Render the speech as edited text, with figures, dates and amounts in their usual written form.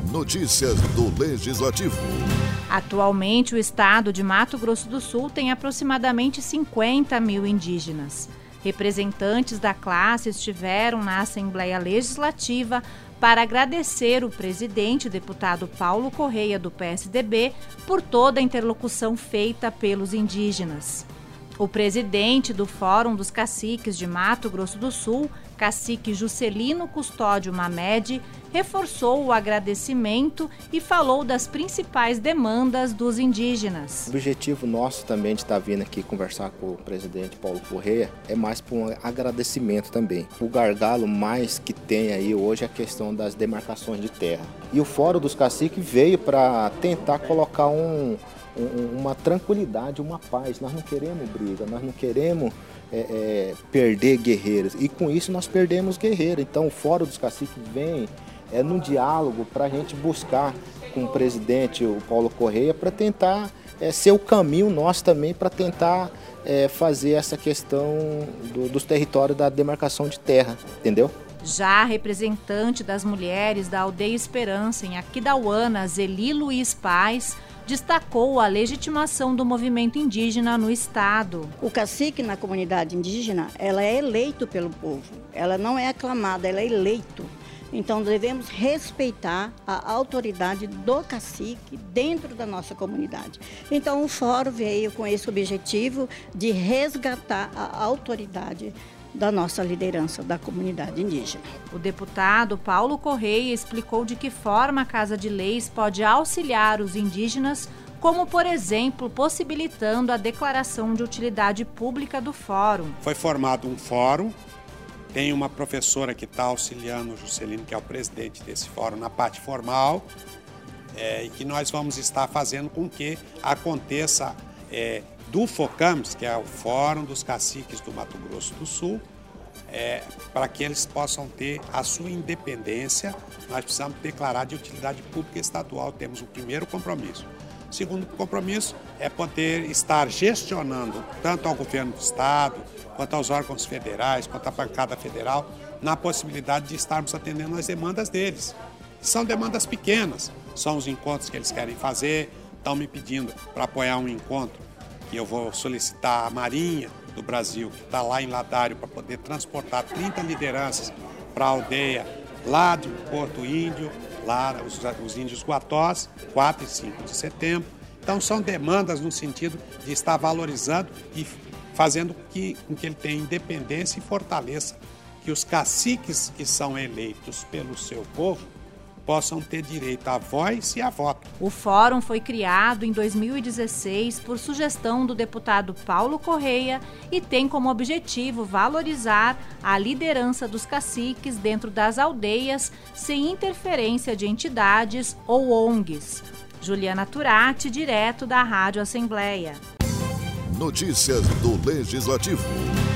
Notícias do Legislativo. Atualmente, o estado de Mato Grosso do Sul tem aproximadamente 50 mil indígenas. Representantes da classe estiveram na Assembleia Legislativa para agradecer o presidente, o deputado Paulo Correia, do PSDB, por toda a interlocução feita pelos indígenas. O presidente do Fórum dos Caciques de Mato Grosso do Sul, cacique Juscelino Custódio Mamed, reforçou o agradecimento e falou das principais demandas dos indígenas. O objetivo nosso também de estar vindo aqui conversar com o presidente Paulo Correia é mais por um agradecimento também. O gargalo mais que tem aí hoje é a questão das demarcações de terra. E o Fórum dos Caciques veio para tentar colocar uma tranquilidade, uma paz. Nós não queremos briga, nós não queremos perder guerreiros. E com isso nós perdemos guerreiros. Então o Fórum dos Caciques vem num diálogo para a gente buscar com o presidente, o Paulo Correia, para tentar ser o caminho nosso também para tentar fazer essa questão dos territórios da demarcação de terra, entendeu? Já a representante das mulheres da Aldeia Esperança, em Aquidauana, Zeli Luiz Paz, destacou a legitimação do movimento indígena no estado. O cacique na comunidade indígena, ela é eleito pelo povo, ela não é aclamada, ela é eleito. Então devemos respeitar a autoridade do cacique dentro da nossa comunidade. Então o fórum veio com esse objetivo de resgatar a autoridade da nossa liderança da comunidade indígena. O deputado Paulo Correia explicou de que forma a Casa de Leis pode auxiliar os indígenas, como, por exemplo, possibilitando a declaração de utilidade pública do fórum. Foi formado um fórum, tem uma professora que está auxiliando o Juscelino, que é o presidente desse fórum, na parte formal, e que nós vamos estar fazendo com que aconteça do FOCAMS, que é o Fórum dos Caciques do Mato Grosso do Sul, para que eles possam ter a sua independência. Nós precisamos declarar de utilidade pública estadual, temos o primeiro compromisso. O segundo compromisso é poder estar gestionando tanto ao governo do estado, quanto aos órgãos federais, quanto à bancada federal, na possibilidade de estarmos atendendo as demandas deles. São demandas pequenas, são os encontros que eles querem fazer, estão me pedindo para apoiar um encontro que eu vou solicitar a Marinha do Brasil, que está lá em Ladário, para poder transportar 30 lideranças para a aldeia lá de Porto Índio, lá os índios Guatós, 4 e 5 de setembro. Então são demandas no sentido de estar valorizando e fazendo com que ele tenha independência e fortaleça que os caciques que são eleitos pelo seu povo possam ter direito à voz e a voto. O fórum foi criado em 2016 por sugestão do deputado Paulo Correia e tem como objetivo valorizar a liderança dos caciques dentro das aldeias sem interferência de entidades ou ONGs. Juliana Turati, direto da Rádio Assembleia. Notícias do Legislativo.